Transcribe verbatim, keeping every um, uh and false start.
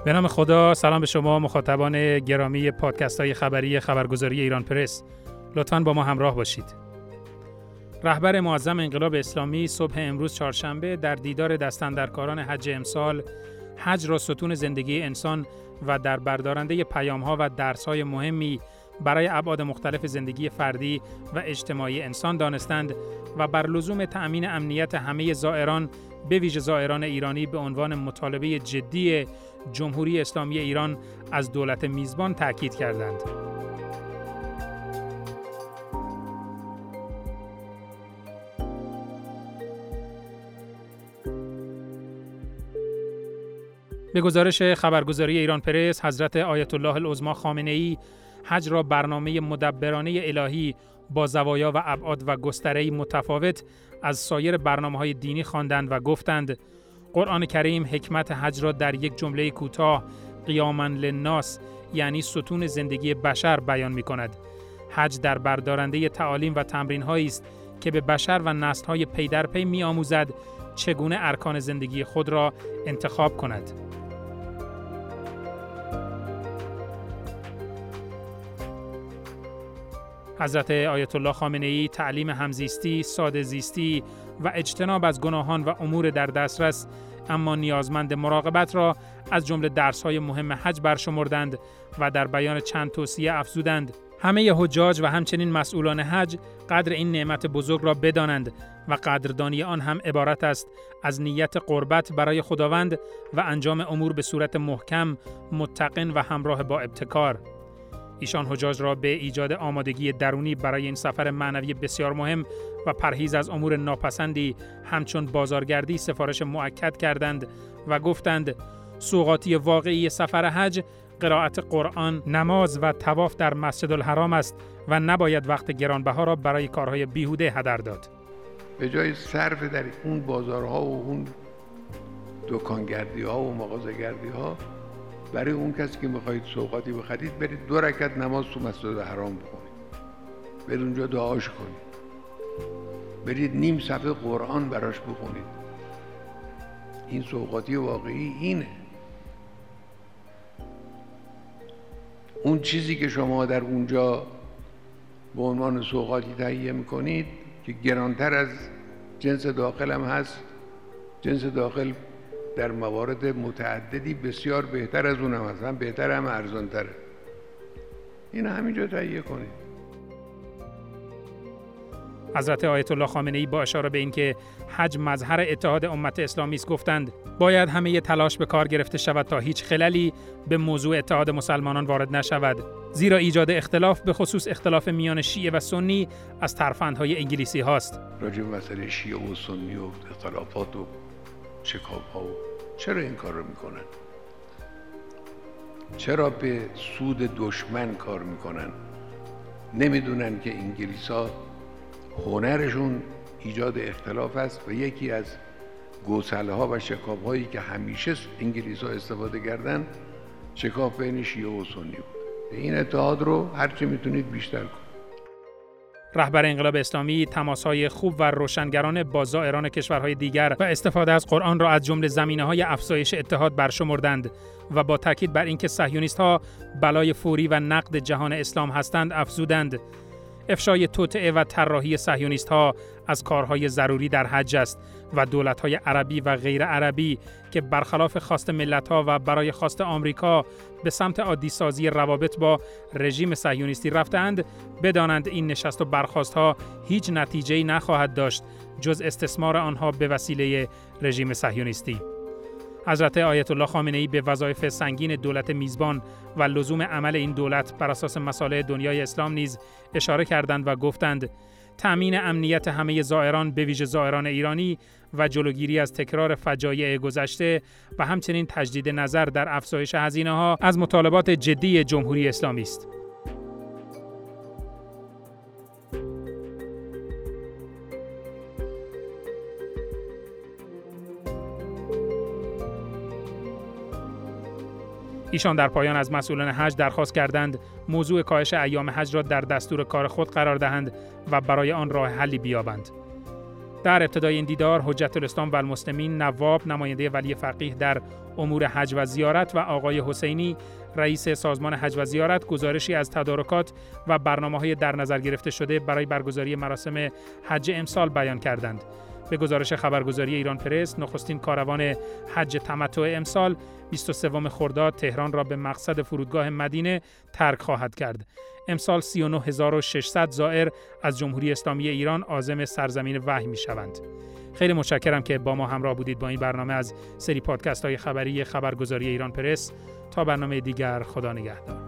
به نام خدا، سلام به شما مخاطبان گرامی پادکست های خبری خبرگزاری ایران پرس. لطفاً با ما همراه باشید. رهبر معظم انقلاب اسلامی صبح امروز چهارشنبه در دیدار دستاندرکاران حج امسال، حج را ستون زندگی انسان و در بردارنده پیام‌ها و درس‌های مهمی برای ابعاد مختلف زندگی فردی و اجتماعی انسان دانستند و بر لزوم تأمین امنیت همه زائران به ویژه زائران ایرانی به عنوان مطالبه جدی جمهوری اسلامی ایران از دولت میزبان تاکید کردند. به گزارش خبرگزاری ایران پرس، حضرت آیت الله العظمی خامنه‌ای حج را برنامه مدبرانه الهی با زوایا و ابعاد و گستره‌ای متفاوت از سایر برنامه‌های دینی خواندند و گفتند قرآن کریم حکمت حج را در یک جمله کوتاه قیاما للناس، یعنی ستون زندگی بشر بیان می‌کند. حج در بردارنده تعالیم و تمرین‌هایی است که به بشر و نسل‌های پی در پی می‌آموزد چگونه ارکان زندگی خود را انتخاب کند. حضرت آیت الله خامنه‌ای تعلیم همزیستی، ساده زیستی و اجتناب از گناهان و امور در دسترس اما نیازمند مراقبت را از جمله درس‌های مهم حج برشمردند و در بیان چند توصیه افزودند همه حجاج و همچنین مسئولان حج قدر این نعمت بزرگ را بدانند و قدردانی آن هم عبارت است از نیت قربت برای خداوند و انجام امور به صورت محکم، متقن و همراه با ابتکار. ایشان حجاج را به ایجاد آمادگی درونی برای این سفر معنوی بسیار مهم و پرهیز از امور ناپسندی همچون بازارگردی سفارش مؤکد کردند و گفتند سوغاتی واقعی سفر حج قرائت قرآن، نماز و طواف در مسجد الحرام است و نباید وقت گرانبها را برای کارهای بیهوده هدر داد. به جای صرف در اون بازارها و اون دکانگردی ها و مغازه‌گردی ها، برای اون کسی که میخواید سوغاتی بخرید برید دو رکعت نماز تو مسجد الحرام بخونید، برید اونجا دعاش کنید، برید نیم صفحه قرآن براش بخونید. این سوغاتی واقعی اینه. اون چیزی که شما در اونجا به عنوان سوغاتی تهیه میکنید که گرانتر از جنس داخل هم هست، جنس داخل در موارد متعددی بسیار بهتر از اون هم هست، هم بهتر هم ارزانتره. این همینجا تهیه کنید. حضرت آیت الله خامنه‌ای با اشاره به اینکه حج مظهر اتحاد امت اسلامی است گفتند باید همه تلاش به کار گرفته شود تا هیچ خللی به موضوع اتحاد مسلمانان وارد نشود، زیرا ایجاد اختلاف به خصوص اختلاف میان شیعه و سنی از ترفندهای انگلیسی هاست. راجع به مسئله شیعه و سنی و اختلافات و شکاف ها و چرا این کار رو میکنن؟ چرا به سود دشمن کار میکنن؟ نمیدونن که انگلیس ها هنرشون ایجاد اختلاف است و یکی از گوسله ها و شکاف هایی که همیشه انگلیس ها استفاده کردن شکاف بین شیعه و سنی بود. این اتحاد رو هرچی میتونید بیشتر کنید. رهبر انقلاب اسلامی تماس‌های خوب و روشنگرانه با زائران کشورهای دیگر و استفاده از قرآن را از جمله زمینه‌های افزایش اتحاد برشمردند و با تاکید بر اینکه صهیونیست‌ها بلای فوری و نقد جهان اسلام هستند افزودند افشای توطئه و طراحی صهیونیست‌ها از کارهای ضروری در حج است و دولت‌های عربی و غیر عربی که برخلاف خواست ملت‌ها و برای خواست آمریکا به سمت عادی‌سازی روابط با رژیم صهیونیستی رفتند بدانند این نشست و برخاست‌ها هیچ نتیجه‌ای نخواهد داشت جز استثمار آنها به وسیله رژیم صهیونیستی. حضرت آیت الله خامنه‌ای به وظایف سنگین دولت میزبان و لزوم عمل این دولت بر اساس مصالح دنیای اسلام نیز اشاره کردند و گفتند تأمین امنیت همه زائران به ویژه زائران ایرانی و جلوگیری از تکرار فجایع گذشته و همچنین تجدید نظر در افزایش هزینه‌ها از مطالبات جدی جمهوری اسلامی است. ایشان در پایان از مسئولان حج درخواست کردند موضوع کاهش ایام حج را در دستور کار خود قرار دهند و برای آن راه حلی بیابند. در ابتدای این دیدار حجت الاسلام و المسلمین نواب نماینده ولی فقیه در امور حج و زیارت و آقای حسینی رئیس سازمان حج و زیارت گزارشی از تدارکات و برنامه‌های در نظر گرفته شده برای برگزاری مراسم حج امسال بیان کردند. به گزارش خبرگزاری ایران پرس، نخستین کاروان حج تمتع امسال بیست و سوم خرداد تهران را به مقصد فرودگاه مدینه ترک خواهد کرد. امسال سی و نه هزار و ششصد زائر از جمهوری اسلامی ایران عازم سرزمین وحی می‌شوند. خیلی متشکرم که با ما همراه بودید با این برنامه از سری پادکست های خبری خبرگزاری ایران پرس. تا برنامه دیگر، خدا نگهدار.